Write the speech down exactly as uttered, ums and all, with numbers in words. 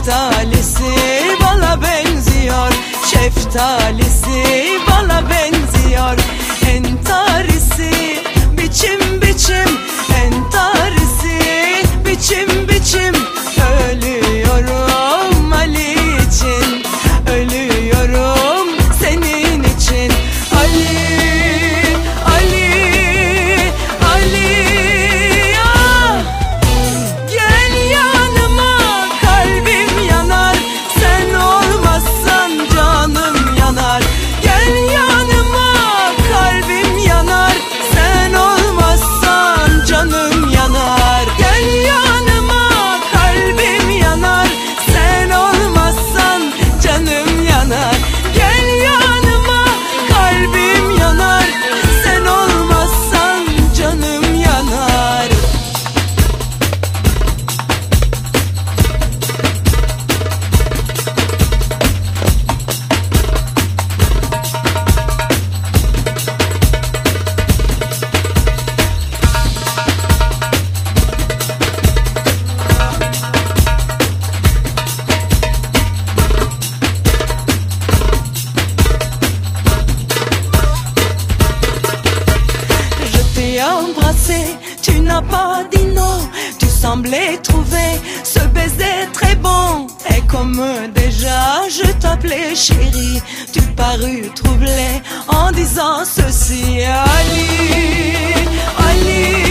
Şeftalisi bala benziyor, şeftalisi bala benziyor. Entarisi biçim biçim, entarisi biçim biçim. Ölüyorum Ali için, ölüyorum senin için. Ali, Ali, Ali ya. Gel yanıma, kalbim yanar, sen olmazsan canım yanar. Gel yanıma, kalbim yanar, sen olmazsan canım yanar. Gel yanıma, kalbim yanar, sen olmazsan canım yanar. Gel yanıma, kalbim yanar, sen olmazsan canım yanar. Embrassé, tu n'as pas dit non, tu semblais trouver ce baiser très bon. Et comme déjà je t'appelais chérie, tu parus troublé en disant ceci. Ali, Ali.